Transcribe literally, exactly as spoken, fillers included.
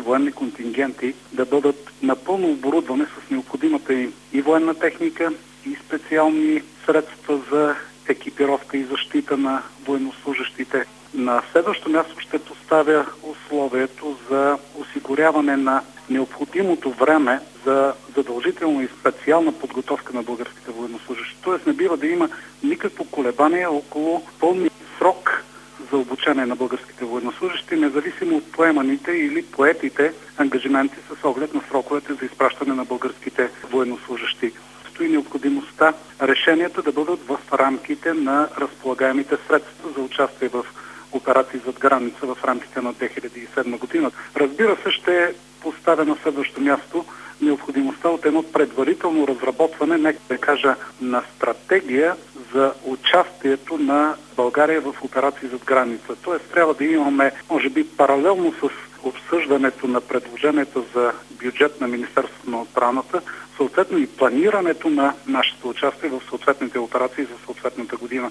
военни контингенти да бъдат напълно оборудвани с необходимата им и военна техника, и специални средства за екипировка и защита на военнослужащите. На следващо място ще поставя условието за осигуряване на необходимото време за задължителна и специална подготовка на българските военнослужащи. Тоест не бива да има никакво колебание около пълния срок за обучение на българските военнослужащи, независимо от поеманите или поетите ангажименти с оглед на сроковете за изпращане на българските военнослужащи. Стои необходимостта решенията да бъдат в рамките на разполагаемите средства за участие в операции зад граница в рамките на две хиляди и седма година. Разбира се, ще поставя на следващо място необходимостта от едно предварително разработване, нека да кажа, на стратегия за участието на България в операции зад граница. Тоест трябва да имаме, може би, паралелно с обсъждането на предложенията за бюджет на Министерството на отбраната, съответно и планирането на нашето участие в съответните операции за съответната година.